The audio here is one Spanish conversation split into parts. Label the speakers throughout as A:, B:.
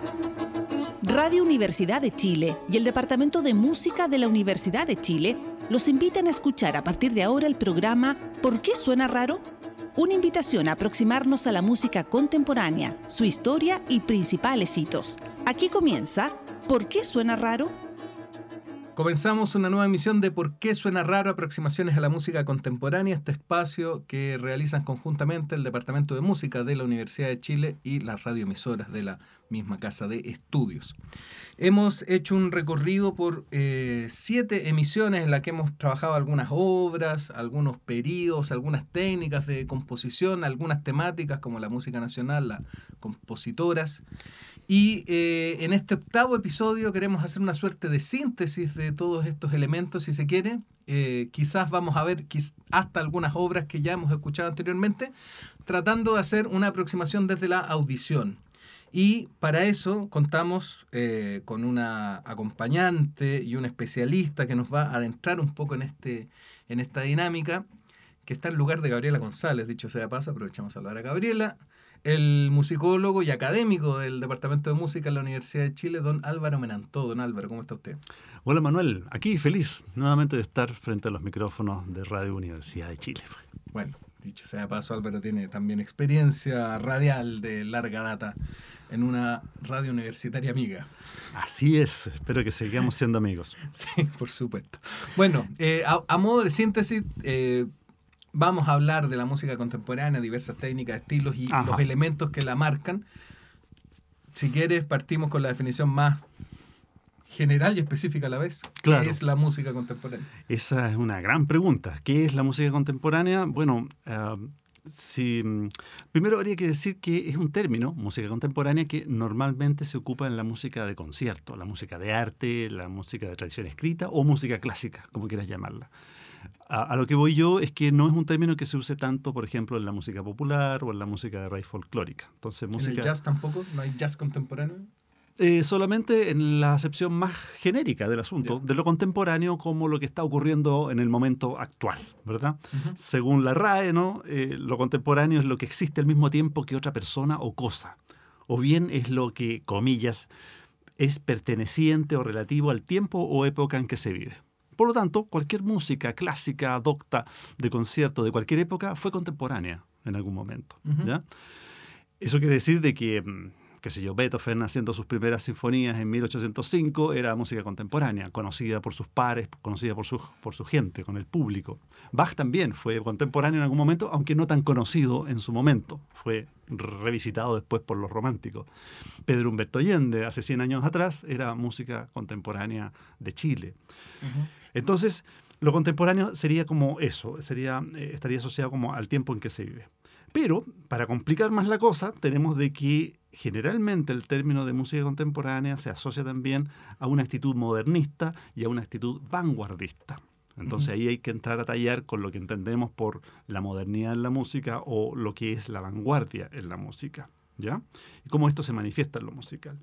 A: Radio Universidad de Chile y el Departamento de Música de la Universidad de Chile los invitan a escuchar a partir de ahora el programa ¿Por qué suena raro? Una invitación a aproximarnos a la música contemporánea, su historia y principales hitos. Aquí comienza ¿Por qué suena raro?
B: Comenzamos una nueva emisión de ¿Por qué suena raro? Aproximaciones a la música contemporánea, este espacio que realizan conjuntamente el Departamento de Música de la Universidad de Chile y las radioemisoras de la misma casa de estudios. Hemos hecho un recorrido por 7 emisiones en las que hemos trabajado algunas obras, algunos periodos, algunas técnicas de composición, algunas temáticas como la música nacional, las compositoras. Y en este 8º episodio queremos hacer una suerte de síntesis de todos estos elementos, si se quiere. Quizás vamos a ver hasta algunas obras que ya hemos escuchado anteriormente, tratando de hacer una aproximación desde la audición. Y para eso contamos con una acompañante y un especialista que nos va a adentrar un poco en esta dinámica, que está en lugar de Gabriela González. Dicho sea de paso, aprovechamos a hablar a Gabriela. El musicólogo y académico del Departamento de Música en la Universidad de Chile, don Álvaro Menantó. Don Álvaro, ¿cómo está usted?
C: Hola Manuel, aquí feliz nuevamente de estar frente a los micrófonos de Radio Universidad de Chile.
B: Bueno, dicho sea de paso, Álvaro tiene también experiencia radial de larga data en una radio universitaria amiga.
C: Así es, espero que sigamos siendo amigos.
B: Sí, por supuesto. Bueno, a modo de síntesis, vamos a hablar de la música contemporánea, diversas técnicas, estilos y los elementos que la marcan. Si quieres, partimos con la definición más general y específica a la vez.
C: Claro.
B: ¿Qué es la música contemporánea?
C: Esa es una gran pregunta. ¿Qué es la música contemporánea? Bueno, primero habría que decir que es un término, música contemporánea, que normalmente se ocupa en la música de concierto, la música de arte, la música de tradición escrita o música clásica, como quieras llamarla. A lo que voy yo es que no es un término que se use tanto, por ejemplo, en la música popular o en la música de raíz folclórica. Entonces,
B: ¿En el jazz tampoco? ¿No hay jazz contemporáneo?
C: Solamente en la acepción más genérica del asunto, de lo contemporáneo como lo que está ocurriendo en el momento actual, ¿verdad? Uh-huh. Según la RAE, ¿no? Lo contemporáneo es lo que existe al mismo tiempo que otra persona o cosa, o bien es lo que, comillas, es perteneciente o relativo al tiempo o época en que se vive. Por lo tanto, cualquier música clásica, docta, de concierto de cualquier época fue contemporánea en algún momento. Uh-huh. ¿Ya? Eso quiere decir de que, qué sé yo, Beethoven haciendo sus primeras sinfonías en 1805 era música contemporánea, conocida por sus pares, conocida por su gente, con el público. Bach también fue contemporáneo en algún momento, aunque no tan conocido en su momento. Fue revisitado después por los románticos. Pedro Humberto Allende, hace 100 años atrás, era música contemporánea de Chile. Uh-huh. Entonces, lo contemporáneo sería como eso, estaría asociado como al tiempo en que se vive. Pero, para complicar más la cosa, tenemos de que generalmente el término de música contemporánea se asocia también a una actitud modernista y a una actitud vanguardista. Entonces ahí hay que entrar a tallar con lo que entendemos por la modernidad en la música o lo que es la vanguardia en la música, ¿ya? Y cómo esto se manifiesta en lo musical.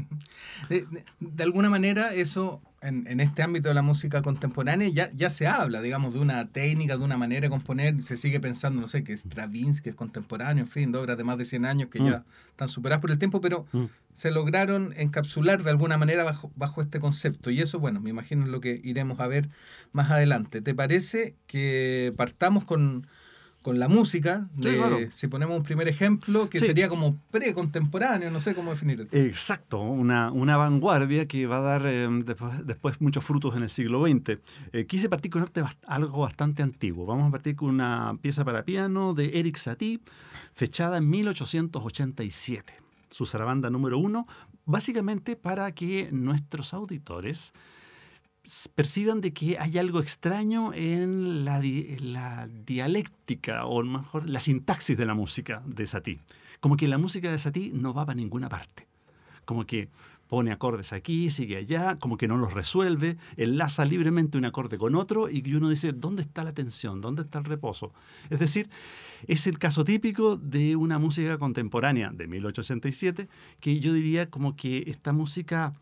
B: De alguna manera eso en este ámbito de la música contemporánea ya se habla, digamos, de una técnica, de una manera de componer. Se sigue pensando, no sé, que Stravinsky es contemporáneo, en fin, de obras de más de 100 años que ya están superadas por el tiempo, pero se lograron encapsular de alguna manera bajo este concepto. Y eso, bueno, me imagino es lo que iremos a ver más adelante. ¿Te parece que partamos con la música?
C: Sí, claro.
B: Si ponemos un primer ejemplo, que sería como precontemporáneo, no sé cómo definirlo.
C: Exacto, una vanguardia que va a dar después muchos frutos en el siglo XX. Quise partir con algo bastante antiguo. Vamos a partir con una pieza para piano de Erik Satie, fechada en 1887. Su zarabanda número 1, básicamente para que nuestros auditores perciban de que hay algo extraño en la dialéctica o mejor la sintaxis de la música de Satie. Como que la música de Satie no va para ninguna parte. Como que pone acordes aquí, sigue allá, como que no los resuelve, enlaza libremente un acorde con otro y uno dice, ¿dónde está la tensión? ¿Dónde está el reposo? Es decir, es el caso típico de una música contemporánea de 1887 que yo diría como que esta música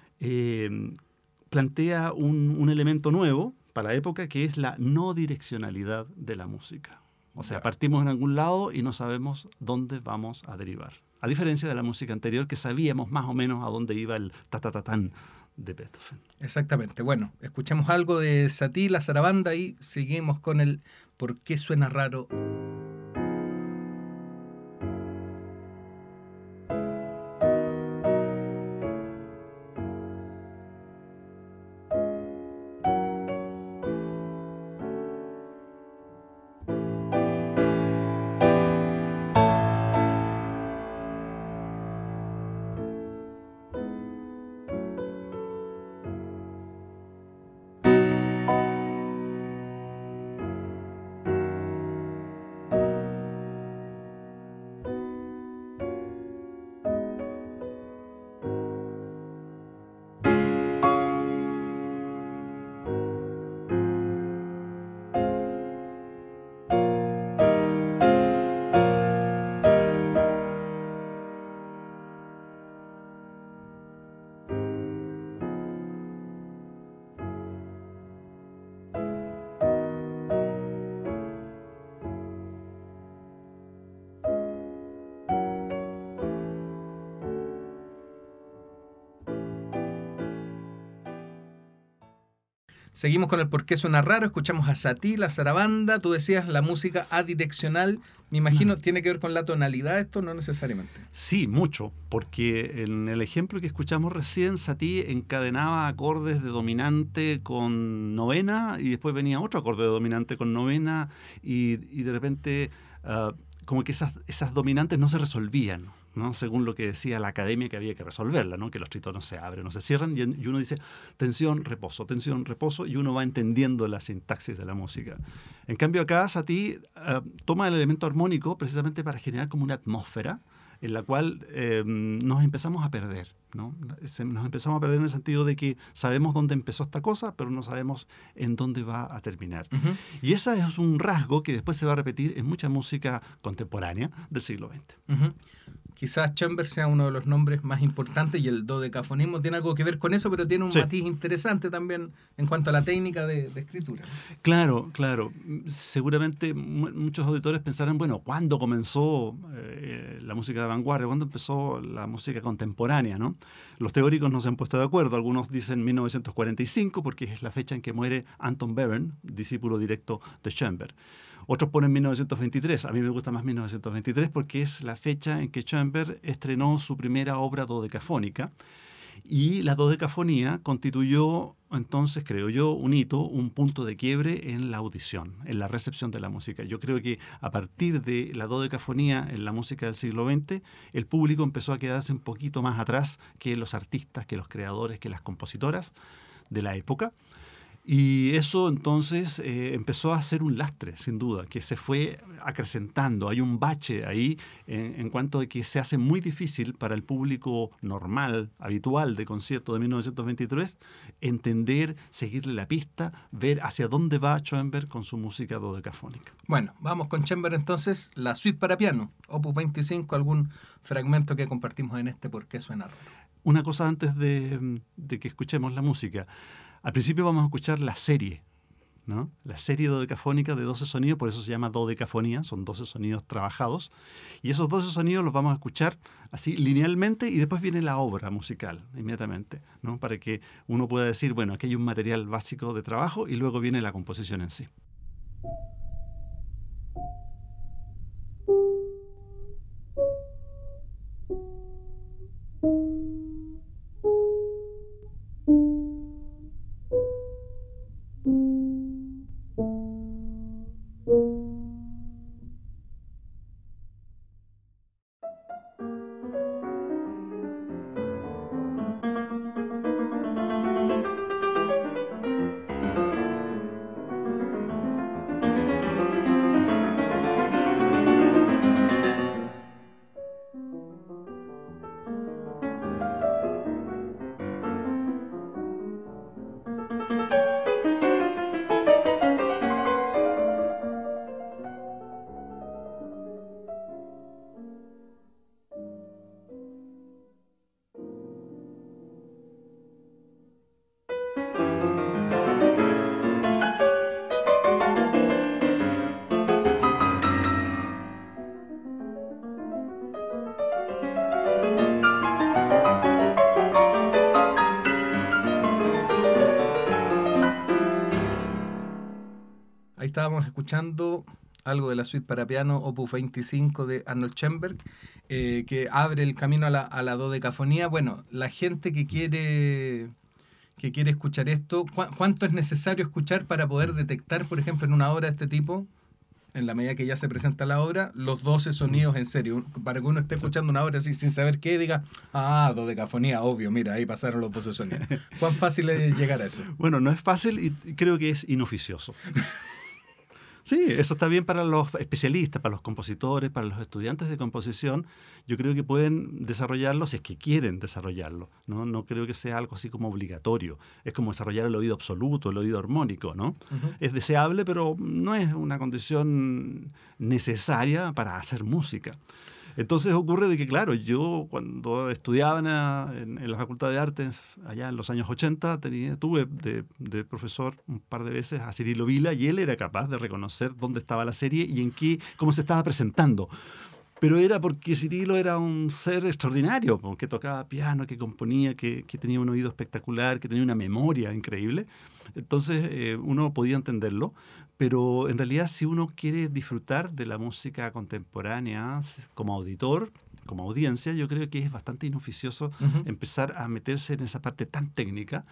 C: plantea un elemento nuevo para la época que es la no direccionalidad de la música. O sea, partimos en algún lado y no sabemos dónde vamos a derivar. a diferencia de la música anterior que sabíamos más o menos a dónde iba el ta-ta-ta-tan de Beethoven.
B: Exactamente. Bueno, escuchemos algo de Satie, la zarabanda, y seguimos con el ¿Por qué suena raro? Seguimos con el por qué suena raro, escuchamos a Satie, la zarabanda, tú decías la música adireccional, me imagino tiene que ver con la tonalidad esto, no necesariamente.
C: Sí, mucho, porque en el ejemplo que escuchamos recién, Satie encadenaba acordes de dominante con novena y después venía otro acorde de dominante con novena y de repente como que esas dominantes no se resolvían, ¿no? Según lo que decía la academia que había que resolverla, ¿no? Que los tritonos se abren o se cierran y uno dice tensión, reposo, y uno va entendiendo la sintaxis de la música. En cambio acá Satie toma el elemento armónico precisamente para generar como una atmósfera en la cual nos empezamos a perder, ¿no? Nos empezamos a perder en el sentido de que sabemos dónde empezó esta cosa, pero no sabemos en dónde va a terminar. Uh-huh. Y ese es un rasgo que después se va a repetir en mucha música contemporánea del siglo XX.
B: Uh-huh. Quizás Schoenberg sea uno de los nombres más importantes y el dodecafonismo tiene algo que ver con eso, pero tiene un matiz interesante también en cuanto a la técnica de escritura.
C: Claro. Seguramente muchos auditores pensarán, bueno, ¿cuándo comenzó la música de vanguardia? ¿Cuándo empezó la música contemporánea, ¿no? Los teóricos no se han puesto de acuerdo. Algunos dicen 1945 porque es la fecha en que muere Anton Webern, discípulo directo de Schoenberg. Otros ponen 1923. A mí me gusta más 1923 porque es la fecha en que Schoenberg estrenó su primera obra dodecafónica. Y la dodecafonía constituyó, entonces, creo yo, un hito, un punto de quiebre en la audición, en la recepción de la música. Yo creo que a partir de la dodecafonía en la música del siglo XX, el público empezó a quedarse un poquito más atrás que los artistas, que los creadores, que las compositoras de la época. Y eso entonces empezó a ser un lastre, sin duda, que se fue acrecentando. Hay un bache ahí en cuanto a que se hace muy difícil para el público normal, habitual de concierto de 1923, entender, seguirle la pista, ver hacia dónde va Schoenberg con su música dodecafónica.
B: Bueno, vamos con Schoenberg entonces, la suite para piano, opus 25, algún fragmento que compartimos en este ¿Por qué suena raro?
C: Una cosa antes de que escuchemos la música. Al principio vamos a escuchar la serie, ¿no? La serie dodecafónica de 12 sonidos, por eso se llama dodecafonía, son 12 sonidos trabajados. Y esos 12 sonidos los vamos a escuchar así linealmente y después viene la obra musical inmediatamente, ¿no? Para que uno pueda decir, bueno, aquí hay un material básico de trabajo y luego viene la composición en sí.
B: estábamos escuchando algo de la suite para piano Opus 25 de Arnold Schoenberg, que abre el camino a la dodecafonía. Bueno, la gente que quiere escuchar esto, ¿cuánto es necesario escuchar para poder detectar, por ejemplo, en una obra de este tipo, en la medida que ya se presenta la obra, los 12 sonidos en serio? Para que uno esté escuchando una obra así sin saber qué, diga, dodecafonía, obvio, mira, ahí pasaron los 12 sonidos. ¿Cuán fácil es llegar a eso?
C: Bueno, no es fácil y creo que es inoficioso. Sí, eso está bien para los especialistas, para los compositores, para los estudiantes de composición. Yo creo que pueden desarrollarlo si es que quieren desarrollarlo, ¿no? No creo que sea algo así como obligatorio. Es como desarrollar el oído absoluto, el oído armónico, ¿no? Uh-huh. Es deseable, pero no es una condición necesaria para hacer música. Entonces ocurre de que, claro, yo cuando estudiaba en la Facultad de Artes, allá en los años 80, tuve de profesor un par de veces a Cirilo Vila, y él era capaz de reconocer dónde estaba la serie y cómo se estaba presentando. Pero era porque Cirilo era un ser extraordinario, que tocaba piano, que componía, que tenía un oído espectacular, que tenía una memoria increíble. Entonces uno podía entenderlo. Pero en realidad, si uno quiere disfrutar de la música contemporánea como auditor, como audiencia, yo creo que es bastante inoficioso empezar a meterse en esa parte tan técnica.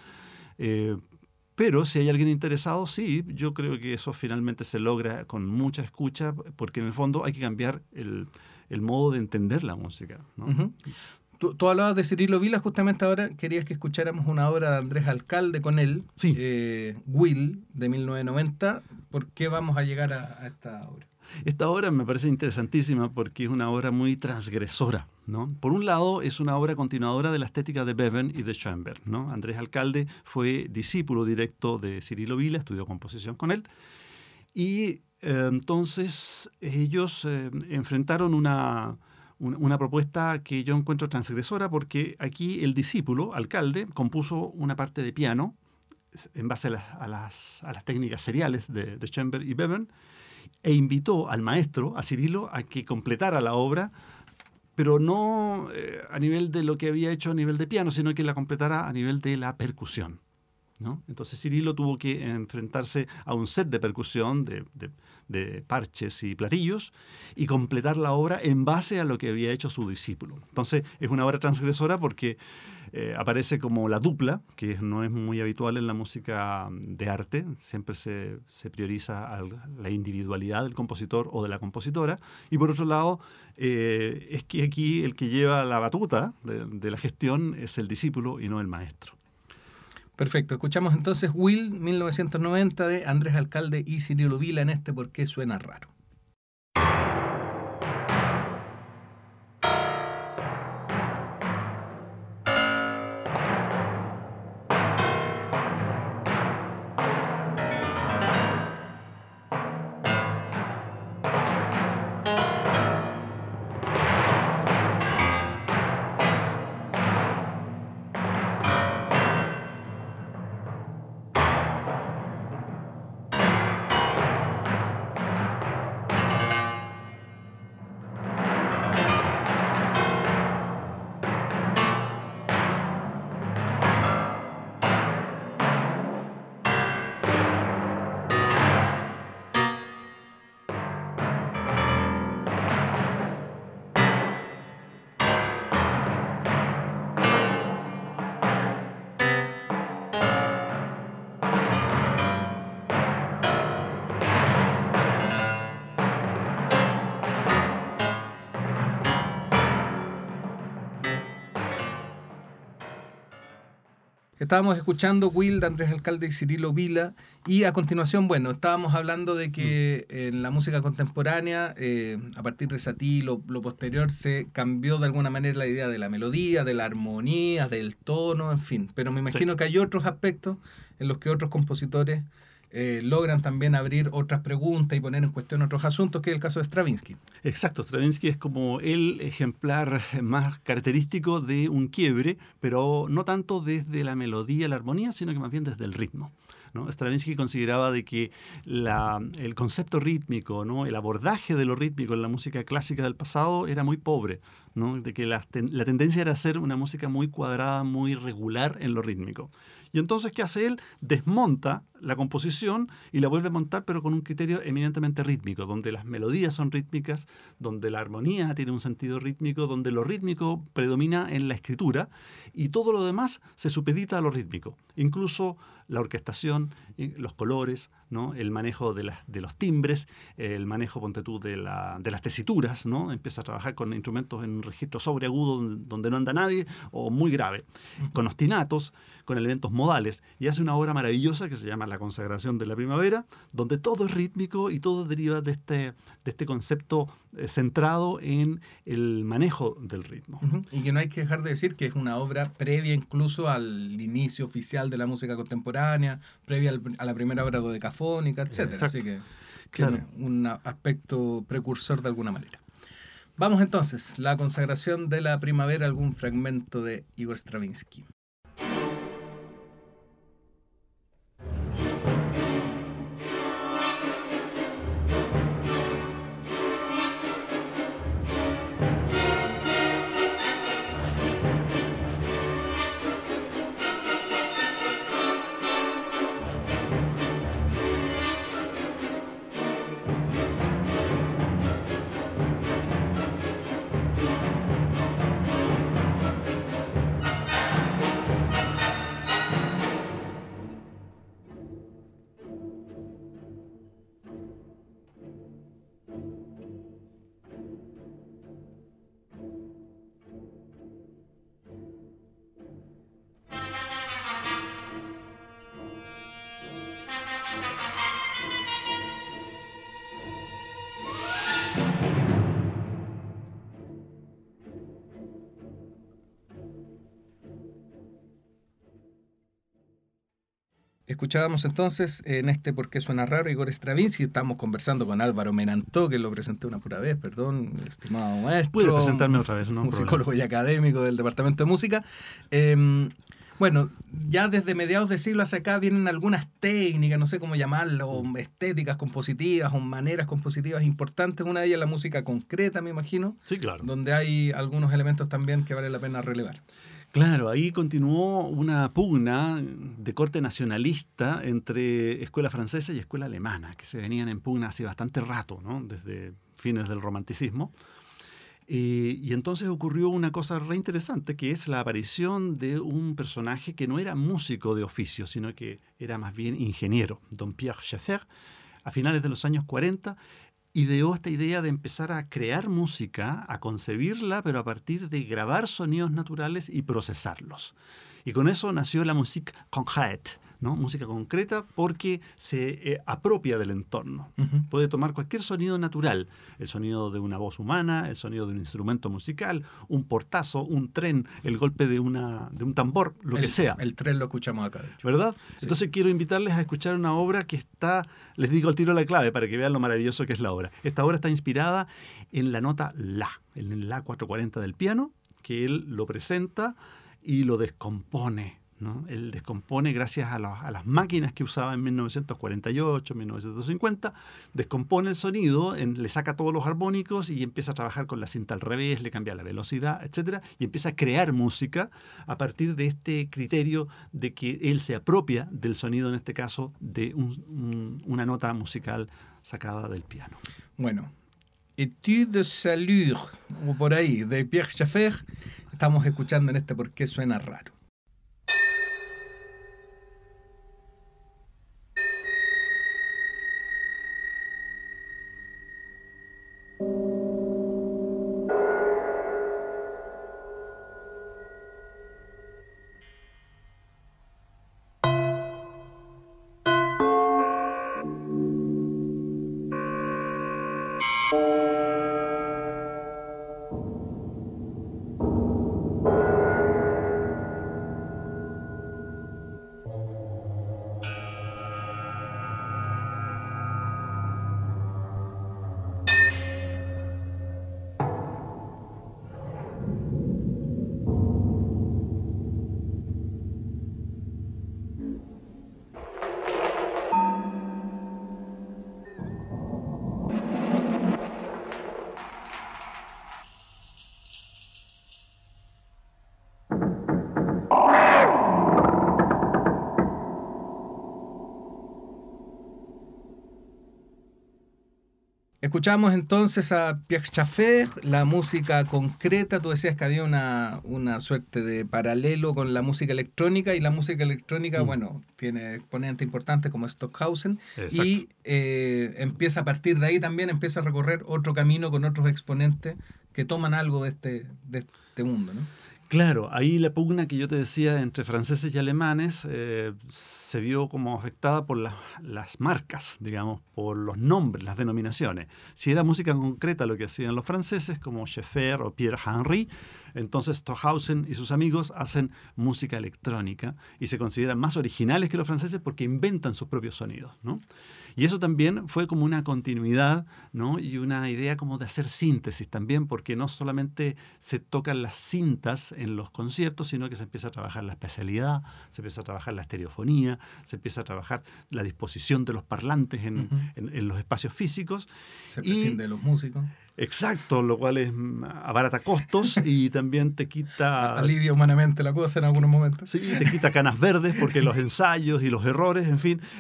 C: Pero si hay alguien interesado, sí, yo creo que eso finalmente se logra con mucha escucha, porque en el fondo hay que cambiar el modo de entender la música, ¿no? Uh-huh.
B: Tú hablabas de Cirilo Vila, justamente ahora querías que escucháramos una obra de Andrés Alcalde con él,
C: sí.
B: Will, de 1990. ¿Por qué vamos a llegar a esta obra?
C: Esta obra me parece interesantísima porque es una obra muy transgresora, ¿no? Por un lado, es una obra continuadora de la estética de Bevern y de Schoenberg, ¿no? Andrés Alcalde fue discípulo directo de Cirilo Vila, estudió composición con él, y entonces ellos enfrentaron una propuesta que yo encuentro transgresora, porque aquí el discípulo, Alcalde, compuso una parte de piano en base a las técnicas seriales de Schoenberg y Bevern, e invitó al maestro, a Cirilo, a que completara la obra, pero no a nivel de lo que había hecho a nivel de piano, sino que la completara a nivel de la percusión, ¿no? Entonces Cirilo tuvo que enfrentarse a un set de percusión, de parches y platillos, y completar la obra en base a lo que había hecho su discípulo. Entonces es una obra transgresora porque aparece como la dupla, que no es muy habitual en la música de arte. Siempre se prioriza la individualidad del compositor o de la compositora. Y por otro lado, es que aquí el que lleva la batuta de la gestión es el discípulo y no el maestro.
B: Perfecto. Escuchamos entonces Will, 1990, de Andrés Alcalde y Cirilo Vila en este ¿Por qué suena raro? Estábamos escuchando Will de Andrés Alcalde y Cirilo Vila, y a continuación, bueno, estábamos hablando de que en la música contemporánea, a partir de Satie, lo posterior, se cambió de alguna manera la idea de la melodía, de la armonía, del tono, en fin. Pero me imagino que hay otros aspectos en los que otros compositores logran también abrir otras preguntas y poner en cuestión otros asuntos, que es el caso de Stravinsky.
C: Exacto, Stravinsky es como el ejemplar más característico de un quiebre, pero no tanto desde la melodía, la armonía, sino que más bien desde el ritmo, ¿no? Stravinsky consideraba de que el concepto rítmico, ¿no? El abordaje de lo rítmico en la música clásica del pasado era muy pobre, ¿no? De que la tendencia era hacer una música muy cuadrada, muy regular en lo rítmico. Y entonces, ¿qué hace él? Desmonta la composición y la vuelve a montar, pero con un criterio eminentemente rítmico, donde las melodías son rítmicas, donde la armonía tiene un sentido rítmico, donde lo rítmico predomina en la escritura y todo lo demás se supedita a lo rítmico. Incluso la orquestación, los colores, ¿no? El manejo de los timbres, el manejo, ponte tú, de las tesituras, ¿no? Empieza a trabajar con instrumentos en un registro sobreagudo donde no anda nadie o muy grave, con ostinatos, con elementos modales, y hace una obra maravillosa que se llama La consagración de la primavera, donde todo es rítmico y todo deriva de este concepto centrado en el manejo del ritmo.
B: Y que no hay que dejar de decir que es una obra previa incluso al inicio oficial de la música contemporánea, previa a la primera obra dodecafónica, etcétera.
C: Exacto.
B: Así que
C: Claro.
B: tiene un aspecto precursor de alguna manera. Vamos entonces, La consagración de la primavera, algún fragmento de Igor Stravinsky. Escuchábamos entonces en este ¿Por qué suena raro? Igor Stravinsky. Estamos conversando con Álvaro Menantó, que lo presenté una pura vez, perdón, estimado maestro.
C: Puede presentarme otra vez, ¿no?
B: Musicólogo y académico del Departamento de Música. Bueno, ya desde mediados de siglo hacia acá vienen algunas técnicas, no sé cómo llamarlo, o estéticas compositivas o maneras compositivas importantes. Una de ellas es la música concreta, me imagino.
C: Sí, claro.
B: Donde hay algunos elementos también que vale la pena relevar.
C: Claro, ahí continuó una pugna de corte nacionalista entre escuela francesa y escuela alemana, que se venían en pugna hace bastante rato, ¿no? Desde fines del romanticismo. Y entonces ocurrió una cosa re interesante, que es la aparición de un personaje que no era músico de oficio, sino que era más bien ingeniero, don Pierre Schaeffer, a finales de los años 40, ideó esta idea de empezar a crear música, a concebirla, pero a partir de grabar sonidos naturales y procesarlos. Y con eso nació la musique concrète, ¿no? Música concreta porque se apropia del entorno. Puede tomar cualquier sonido natural, el sonido de una voz humana, el sonido de un instrumento musical, un portazo, un tren, el golpe de un tambor, lo que sea.
B: El tren lo escuchamos acá, de hecho.
C: ¿Verdad?
B: Sí.
C: Entonces quiero invitarles a escuchar una obra que está, les digo al tiro la clave para que vean lo maravilloso que es la obra. Esta obra está inspirada en la nota La, en el La 440 del piano, que él lo presenta y lo descompone, ¿no? Él descompone gracias a las máquinas que usaba en 1948, 1950, descompone el sonido, le saca todos los armónicos y empieza a trabajar con la cinta al revés, le cambia la velocidad, etcétera, y empieza a crear música a partir de este criterio de que él se apropia del sonido, en este caso, de una nota musical sacada del piano.
B: Bueno, Étude de Salure, o por ahí, de Pierre Schaeffer, estamos escuchando en este ¿Por qué suena raro? Escuchamos entonces a Pierre Schaeffer, la música concreta. Tú decías que había una suerte de paralelo con la música electrónica, y la música electrónica, bueno, tiene exponentes importantes como Stockhausen. Exacto. Y empieza a partir de ahí también, empieza a recorrer otro camino con otros exponentes que toman algo de este mundo, ¿no?
C: Claro, ahí la pugna que yo te decía entre franceses y alemanes se vio como afectada por las marcas, digamos, por los nombres, las denominaciones. Si era música concreta lo que hacían los franceses, como Schaeffer o Pierre Henry, entonces Stockhausen y sus amigos hacen música electrónica y se consideran más originales que los franceses porque inventan sus propios sonidos, ¿no? Y eso también fue como una continuidad, ¿no? Y una idea como de hacer síntesis también, porque no solamente se tocan las cintas en los conciertos, sino que se empieza a trabajar la especialidad, se empieza a trabajar la estereofonía, se empieza a trabajar la disposición de los parlantes en los espacios físicos.
B: Se prescinde de los músicos.
C: Exacto, lo cual abarata costos y también te quita...
B: Alivia humanamente la cosa en algunos momentos.
C: Sí, te quita canas verdes porque los ensayos y los errores, en fin.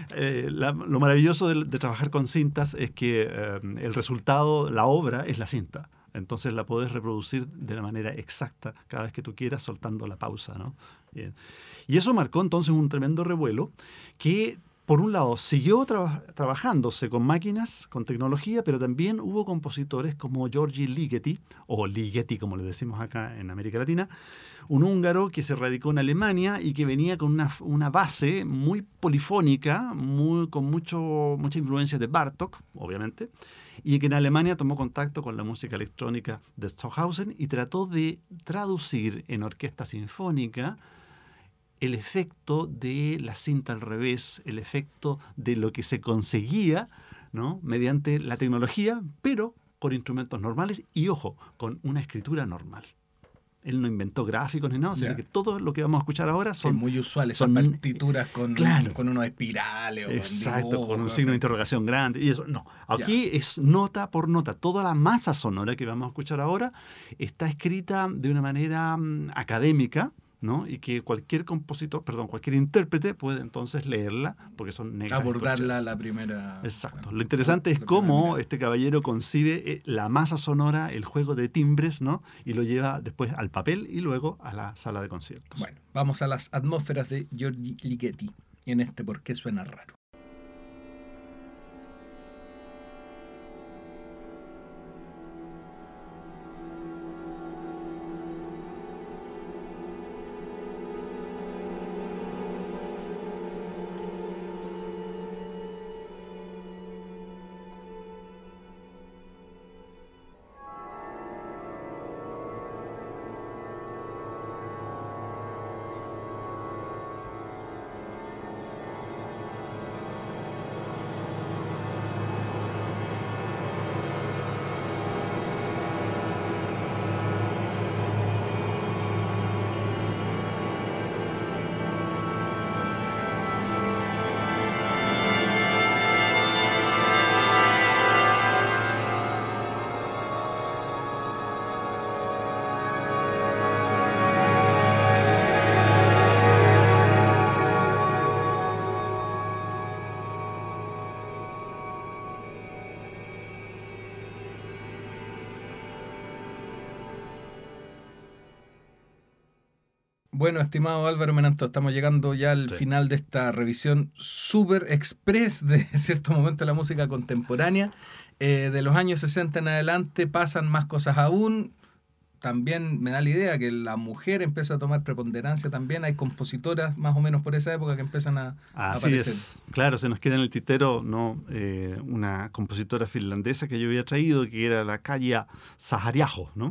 C: Lo maravilloso de trabajar con cintas es que el resultado, la obra, es la cinta. Entonces la podés reproducir de la manera exacta cada vez que tú quieras, soltando la pausa, ¿no? Bien. Y eso marcó entonces un tremendo revuelo que... Por un lado, siguió trabajándose con máquinas, con tecnología, pero también hubo compositores como György Ligeti, o Ligeti como le decimos acá en América Latina, un húngaro que se radicó en Alemania y que venía con una base muy polifónica, con mucha influencia de Bartók, obviamente, y que en Alemania tomó contacto con la música electrónica de Stockhausen y trató de traducir en orquesta sinfónica el efecto de la cinta al revés, el efecto de lo que se conseguía, ¿no? Mediante la tecnología, pero con instrumentos normales y, ojo, con una escritura normal. Él no inventó gráficos ni nada, sino que todo lo que vamos a escuchar ahora son...
B: Sí, muy usuales, son partituras con unos espirales.
C: Exacto, con un signo de interrogación grande. Y eso, no, aquí es nota por nota. Toda la masa sonora que vamos a escuchar ahora está escrita de una manera académica, ¿no? Y que cualquier intérprete puede entonces leerla, porque son negras.
B: Abordarla la primera.
C: Exacto. Lo interesante es cómo este caballero concibe la masa sonora, el juego de timbres, ¿no? Y lo lleva después al papel y luego a la sala de conciertos.
B: Bueno, vamos a las atmósferas de György Ligeti en este ¿Por qué suena raro? Bueno, estimado Álvaro Menanto, estamos llegando ya al final de esta revisión súper express de cierto momento de la música contemporánea. De los años 60 en adelante pasan más cosas aún. También me da la idea que la mujer empieza a tomar preponderancia también. Hay compositoras más o menos por esa época que empiezan a aparecer.
C: Es. Claro, se nos queda en el tintero, ¿no? Una compositora finlandesa que yo había traído, que era la Kaija Sahariaho, ¿no?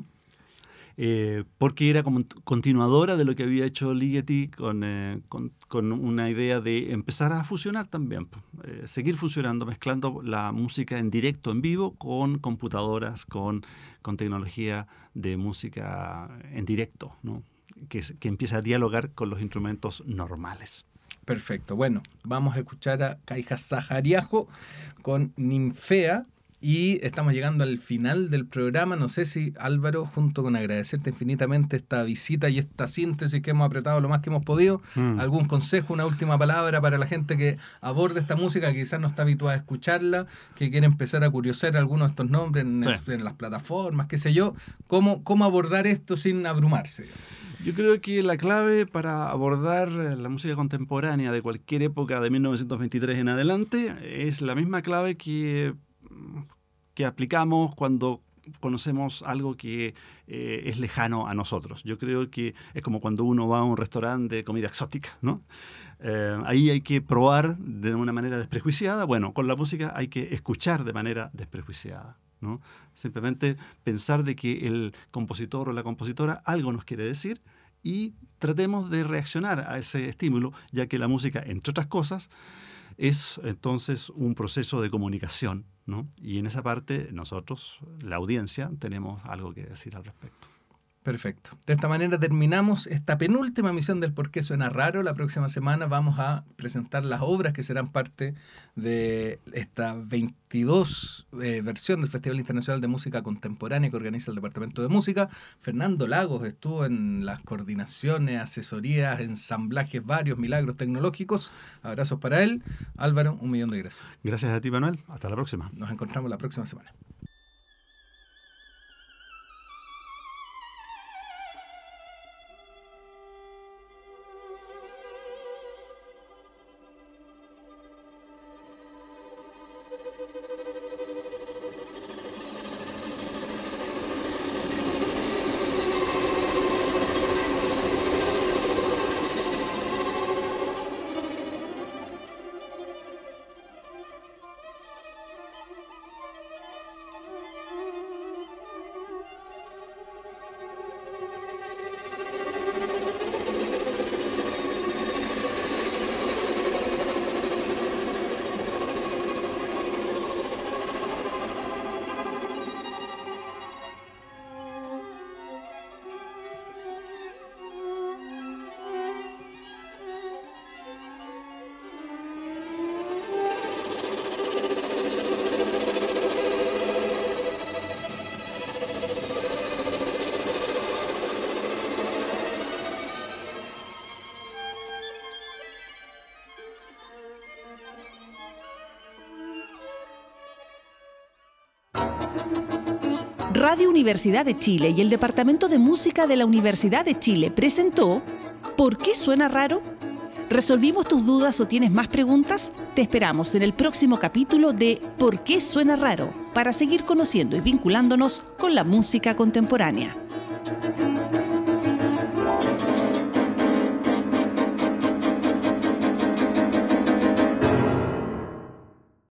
C: Porque era como continuadora de lo que había hecho Ligeti con una idea de empezar a fusionar también, seguir fusionando, mezclando la música en directo, en vivo, con computadoras, con tecnología de música en directo, ¿no? que empieza a dialogar con los instrumentos normales.
B: Perfecto. Bueno, vamos a escuchar a Kaija Sahariaho con Ninfea, Y estamos llegando al final del programa. No sé si, Álvaro, junto con agradecerte infinitamente esta visita y esta síntesis que hemos apretado lo más que hemos podido, algún consejo, una última palabra para la gente que aborde esta música, que quizás no está habituada a escucharla, que quiere empezar a curiosear algunos de estos nombres en las plataformas, qué sé yo. ¿Cómo abordar esto sin abrumarse?
C: Yo creo que la clave para abordar la música contemporánea de cualquier época de 1923 en adelante es la misma clave que aplicamos cuando conocemos algo que es lejano a nosotros. Yo creo que es como cuando uno va a un restaurante de comida exótica, ¿no? Ahí hay que probar de una manera desprejuiciada. Bueno, con la música hay que escuchar de manera desprejuiciada, ¿no? Simplemente pensar de que el compositor o la compositora algo nos quiere decir y tratemos de reaccionar a ese estímulo, ya que la música, entre otras cosas, es entonces un proceso de comunicación, ¿no? Y en esa parte nosotros, la audiencia, tenemos algo que decir al respecto.
B: Perfecto. De esta manera terminamos esta penúltima emisión del Por qué Suena Raro. La próxima semana vamos a presentar las obras que serán parte de esta 22 versión del Festival Internacional de Música Contemporánea que organiza el Departamento de Música. Fernando Lagos estuvo en las coordinaciones, asesorías, ensamblajes, varios milagros tecnológicos. Abrazos para él. Álvaro, 1.000.000 de gracias.
C: Gracias a ti, Manuel. Hasta la próxima.
B: Nos encontramos la próxima semana.
A: Radio Universidad de Chile y el Departamento de Música de la Universidad de Chile presentó ¿Por qué suena raro? ¿Resolvimos tus dudas o tienes más preguntas? Te esperamos en el próximo capítulo de ¿Por qué suena raro? Para seguir conociendo y vinculándonos con la música contemporánea.